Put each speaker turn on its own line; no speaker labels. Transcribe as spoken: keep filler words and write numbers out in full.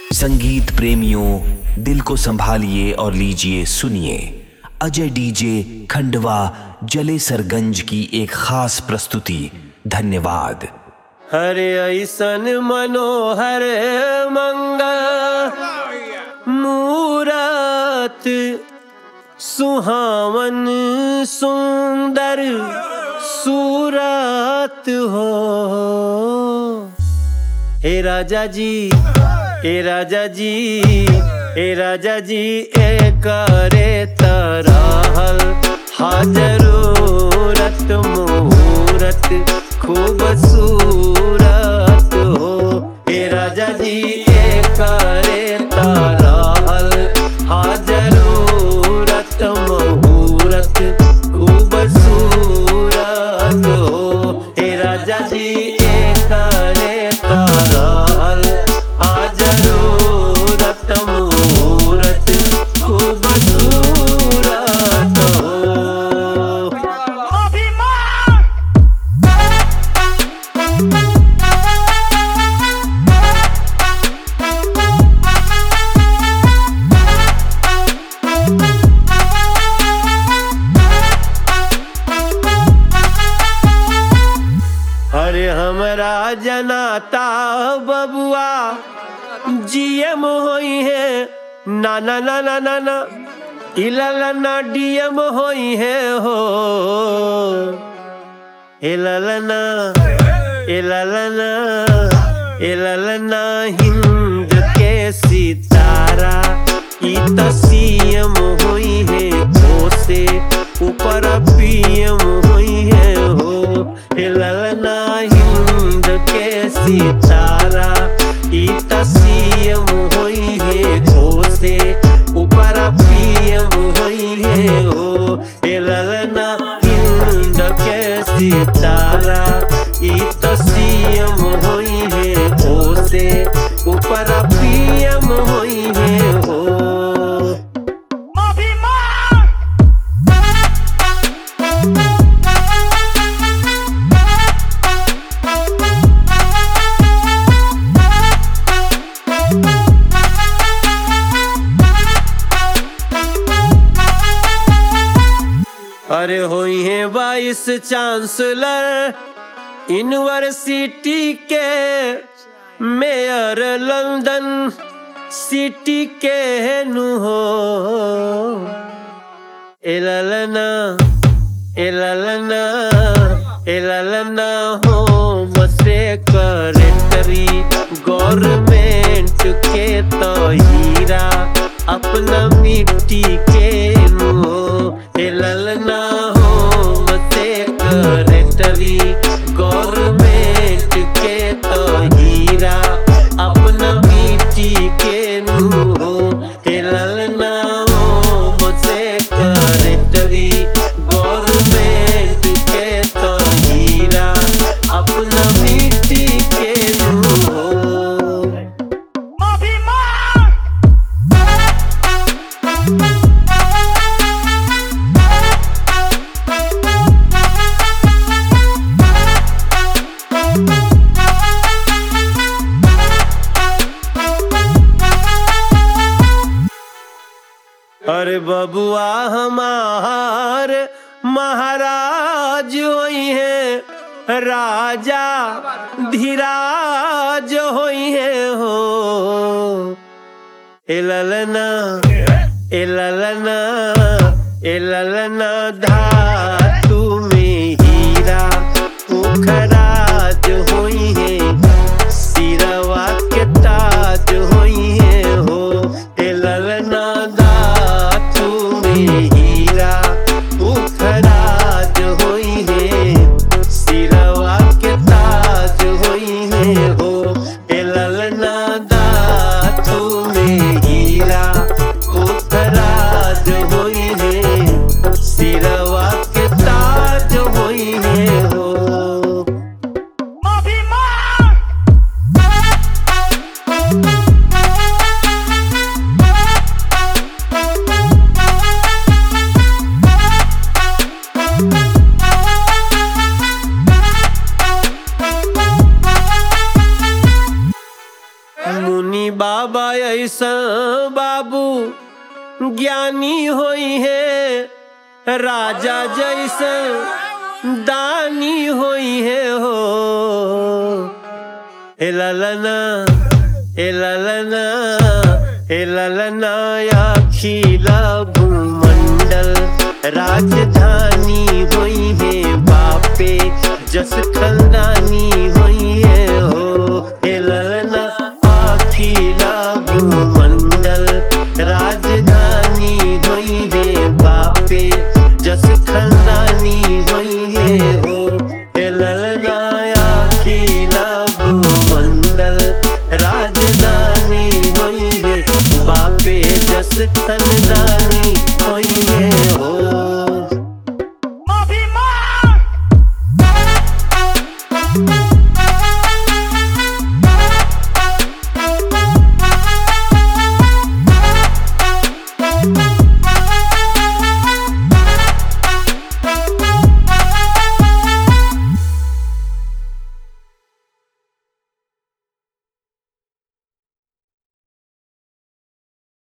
संगीत प्रेमियों, दिल को संभालिए और लीजिए सुनिए अजय डीजे खंडवा जलेसरगंज की एक खास प्रस्तुति। धन्यवाद।
हरे ऐसन मनोहर मंगल मूरत, सुहावन सुंदर सूरत हो। हे राजा जी, हे राजा जी, हे राजा जी, ए करे तरहल हाजरूरत मुहूर्त खूबसूरत हो। हे राजा जी, ए करे तरहल हाजरूरत मुहूर्त खूबसूरत हो। हे राजा जी, ए करे तरहल हाजरूरत मुहूर्त खूबसूरत हो। अरे हमरा जनाता बबुआ जीएम होई है, ना ना ना ना ना ना इललना डीएम होई है हो। इललना इललना इललना हिंद के सितारा ई त सीएम होई है, ओ से ऊपर पीएम होई है हो। इललना हिंद के सितारा ई त सीएम होई है, ओ से ऊपर पीएम होई है हो। इललना हिंद के सितारा ई त सीएम होई है, ओ से ऊपर पीएम होई है हो। अरे होई है वाइस चांसलर यूनिवर्सिटी के, मेयर लंदन सिटी के नु हो। इललना इललना इललना होम सेक्रेटरी गवर्नमेंट के तो हीरा अपना मिट्टी के नु हो। इललना होम सेक्रेटरी गवर्नमेंट के तो हीरा अपना मिट्टी के नु हो। इललना होम सेक्रेटरी गवर्नमेंट के तो हीरा अपना मिट्टी के नु हो। अरे बबुआ हमार महाराज होई है, राजा धीराज होई है हो। इललना इललना इललना धातु में हीरा पुखराज होई है, सिरवा के ताज होई है हो। इललना धातु में हीरा पुखराज होई है, सिरवा के ताज होई है हो। इललना धातु में हीरा पुखराज होई है, सिरवा बाबा ऐसा बाबू ज्ञानी होई है राजा जैसा दानी होई है हो ए ललना ए ललना ए ललना अखिला भूमंडल राजधानी होई है बापे जस खंदानी हो